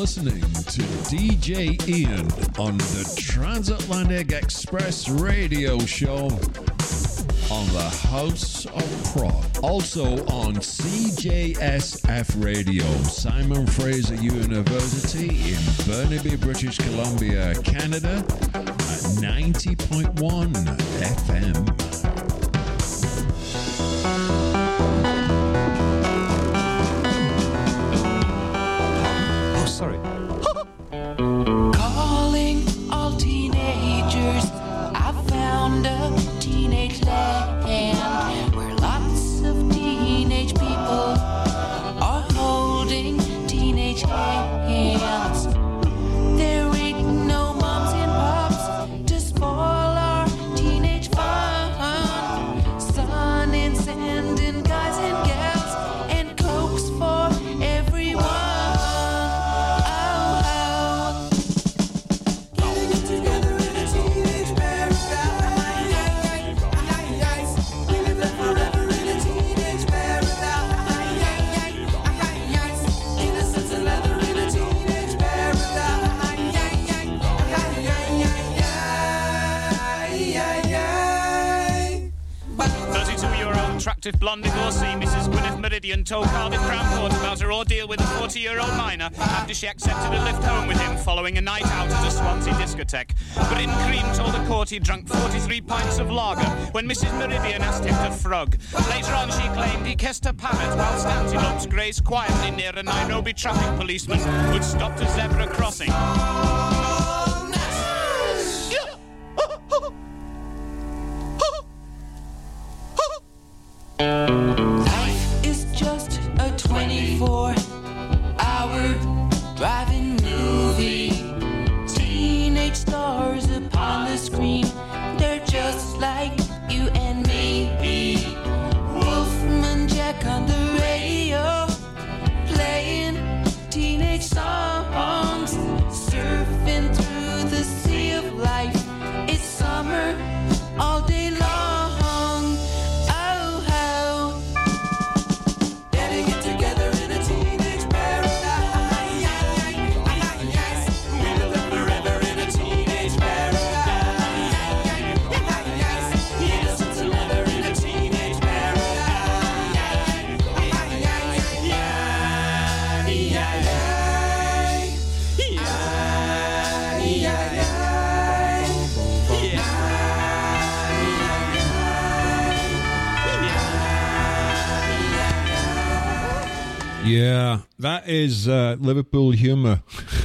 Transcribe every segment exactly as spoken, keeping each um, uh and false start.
listening to D J Ian on the Transatlantic Express radio show on the House of Prog. Also on C J S F Radio, Simon Fraser University in Burnaby, British Columbia, Canada at ninety point one F M. Sorry. Calling all teenagers, I found a teenage land where lots of teenage people are holding teenage hands. There ain't no moms and pops to spoil our teenage fun. Sun and sand and guys and gals and cokes for everyone. Attractive blonde divorcee Missus Gwyneth Meridian told Cardiff Crown Court about her ordeal with a forty-year-old minor after she accepted a lift home with him following a night out at a Swansea discotheque. Bryn Cream told the court he drank forty-three pints of lager when Missus Meridian asked him to frog. Later on she claimed he kissed her parrot whilst antelopes grazed quietly near a Nairobi traffic policeman who'd stopped a zebra crossing. Life is just a twenty-four hour driving movie. Teenage stars upon the screen, they're just like you and me. Wolfman Jack on the radio, playing teenage songs, surfing through the sea of life. It's summer all day long. Yeah, that is uh, Liverpool humour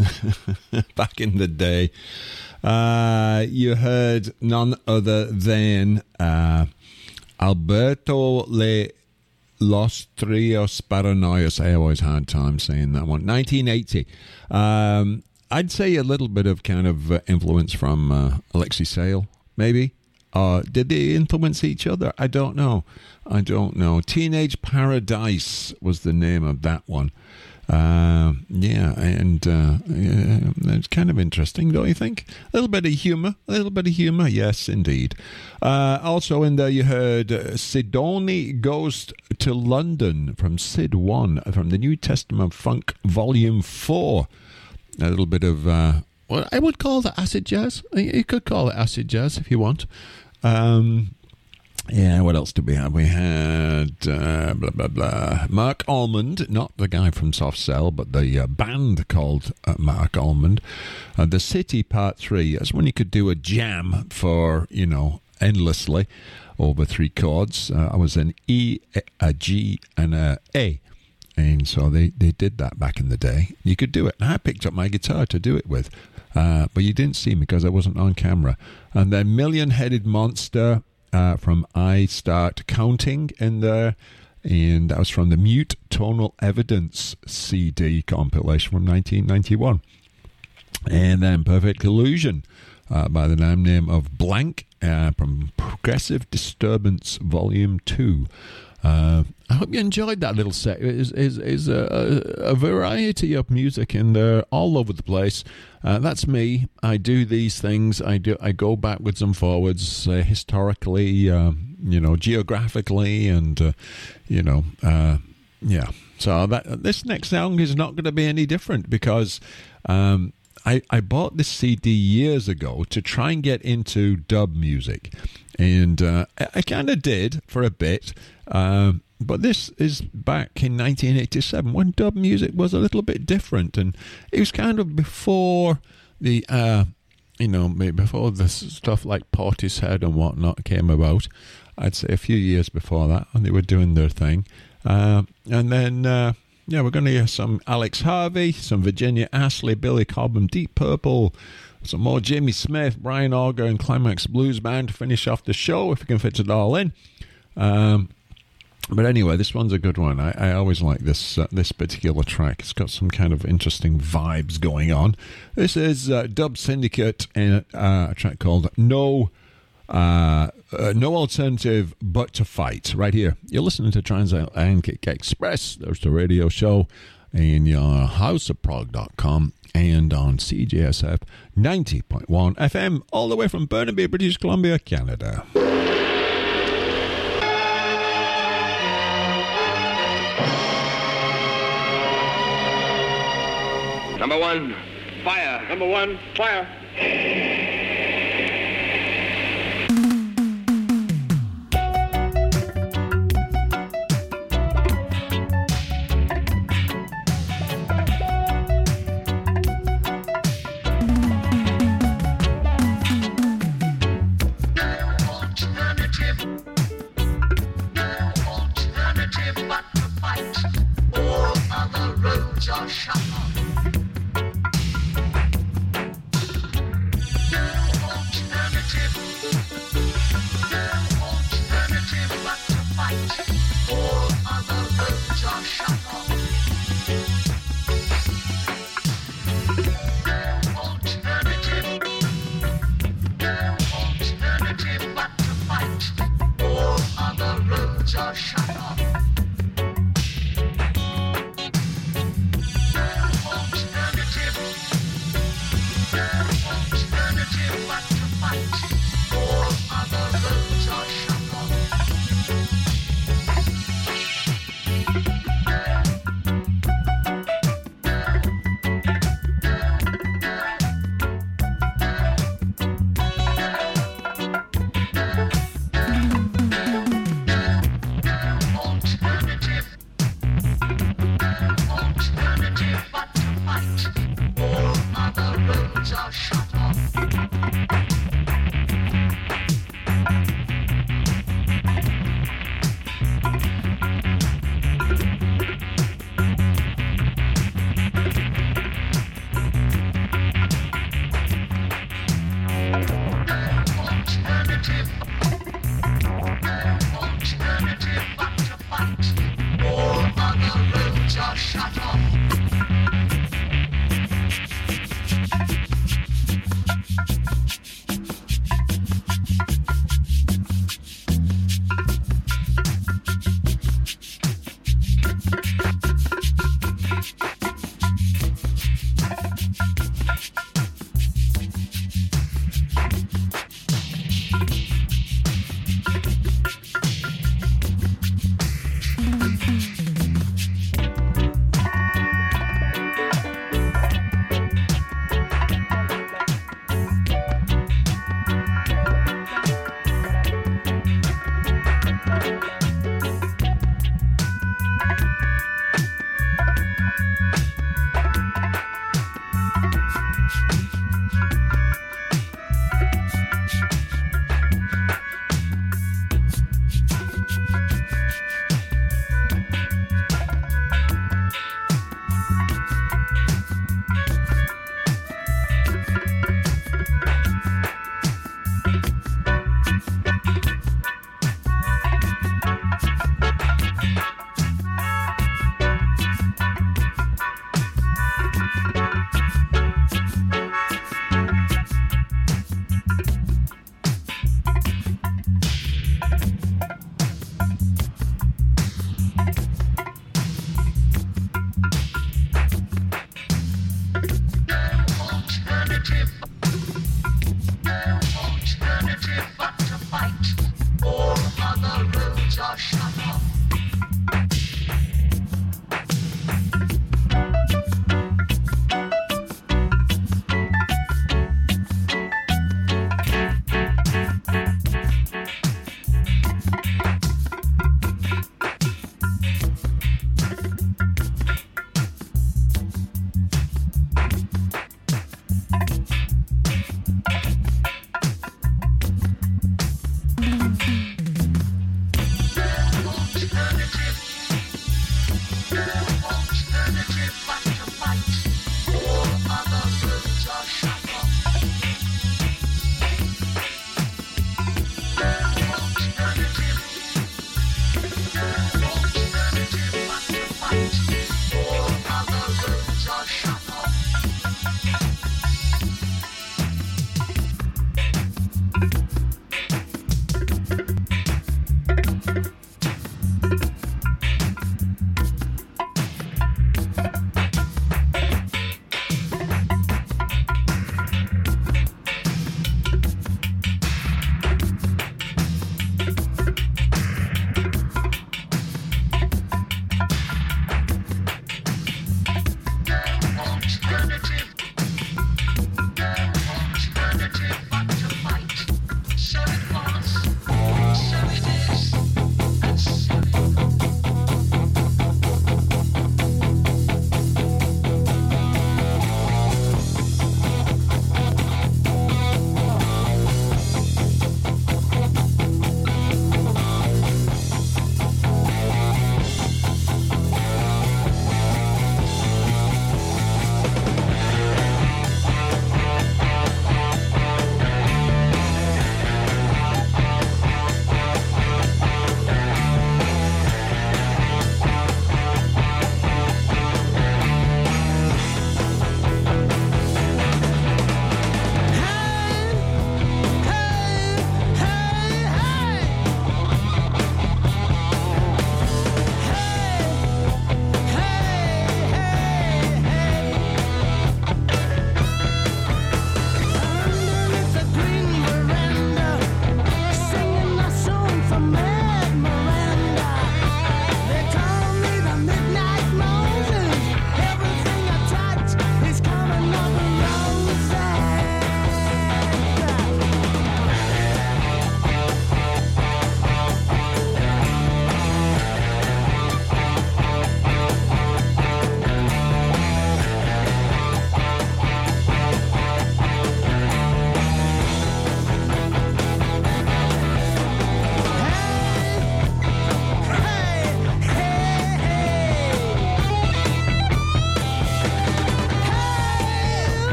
back in the day. Uh, you heard none other than uh, Alberto Le Los Trios Paranoias. I always had time saying that one. nineteen eighty. Um, I'd say a little bit of kind of uh, influence from uh, Alexei Sayle, maybe. Uh, did they influence each other? I don't know. I don't know. Teenage Paradise was the name of that one. Uh, yeah, and uh, yeah, it's kind of interesting, don't you think? A little bit of humour, a little bit of humour, yes, indeed. Uh, also in there you heard uh, Sidoni Goes to London from Sid one, from the New Testament Funk Volume four. A little bit of, uh, well, I would call that acid jazz. You could call it acid jazz if you want. Um... Yeah, what else did we have? We had uh, blah, blah, blah. Mark Almond, not the guy from Soft Cell, but the uh, band called uh, Mark Almond. Uh, the City Part three. That's when you could do a jam for, you know, endlessly over three chords. Uh, I was an E, a G, and a A. And so they, they did that back in the day. You could do it. And I picked up my guitar to do it with. Uh, but you didn't see me because I wasn't on camera. And then Million Headed Monster... Uh, from I Start Counting in there, and that was from the Mute Tonal Evidence C D compilation from nineteen ninety-one. And then Perfect Illusion uh, by the name of Blank uh, from Progressive Disturbance Volume two. Uh, I hope you enjoyed that little set. It is, is, is a, a variety of music in there all over the place. Uh, that's me. I do these things. I do. I go backwards and forwards, uh, historically, uh, you know, geographically, and uh, you know, uh, yeah. So that this next song is not going to be any different because um, I, I bought this C D years ago to try and get into dub music. And uh, I, I kind of did for a bit. Um, but this is back in nineteen eighty-seven when dub music was a little bit different. And it was kind of before the, uh, you know, before the stuff like Portishead and whatnot came about. I'd say a few years before that, and they were doing their thing. Uh, and then, uh, yeah, we're going to hear some Alex Harvey, some Virginia Astley, Billy Cobham, Deep Purple, some more Jimmy Smith, Brian Auger, and Climax Blues Band to finish off the show, if we can fit it all in. Um, but anyway, this one's a good one. I, I always like this uh, this particular track. It's got some kind of interesting vibes going on. This is uh, Dub Syndicate and uh, a track called No... Uh, uh, no alternative but to fight. Right here, you're listening to Transatlantic Express. There's the radio show in your house of prog dot com and on C J S F ninety point one F M, all the way from Burnaby, British Columbia, Canada. Number one, fire. Number one, fire.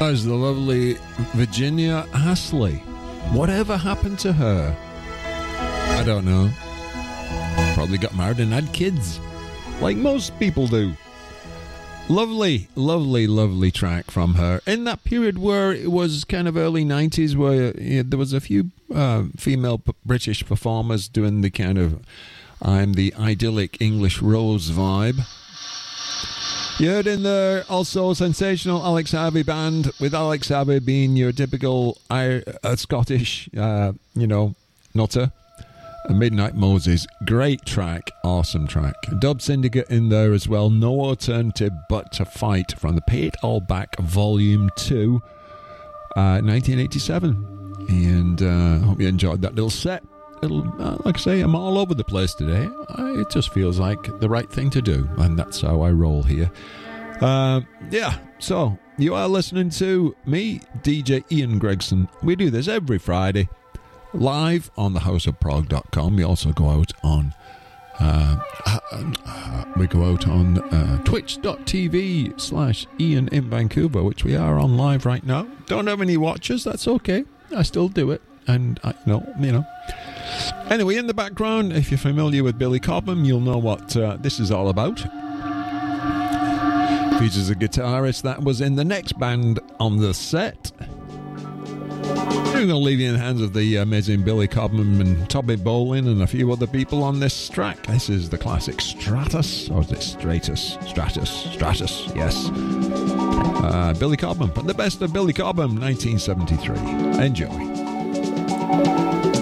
as the lovely Virginia Astley. Whatever happened to her? I don't know. Probably got married and had kids, like most people do. Lovely, lovely, lovely track from her. In that period where it was kind of early nineties, where you know, there was a few uh, female p- British performers doing the kind of I'm the idyllic English rose vibe. You heard in there also sensational Alex Harvey band, with Alex Harvey being your typical uh, Scottish, uh, you know, nutter. Midnight Moses, great track, awesome track. Dub Syndicate in there as well, No Alternative But to Fight from the Pay It All Back Volume two, uh, nineteen eighty-seven. And I uh, hope you enjoyed that little set. It'll, uh, like I say, I'm all over the place today. I, it just feels like the right thing to do, and that's how I roll here. Uh, yeah, so you are listening to me, D J Ian Gregson. We do this every Friday, live on the house of prog dot com. We also go out on uh, uh, we go out on uh, twitch dot t v slash Ian in Vancouver, which we are on live right now. Don't have any watchers, that's okay. I still do it, and I know, you know. Anyway, in the background, if you're familiar with Billy Cobham, you'll know what uh, this is all about. Features a guitarist that was in the next band on the set. We're going to leave you in the hands of the amazing Billy Cobham and Toby Bolin and a few other people on this track. This is the classic Stratus, or is it Stratus? Stratus, Stratus, yes. Uh, Billy Cobham, but the best of Billy Cobham, nineteen seventy-three. Enjoy.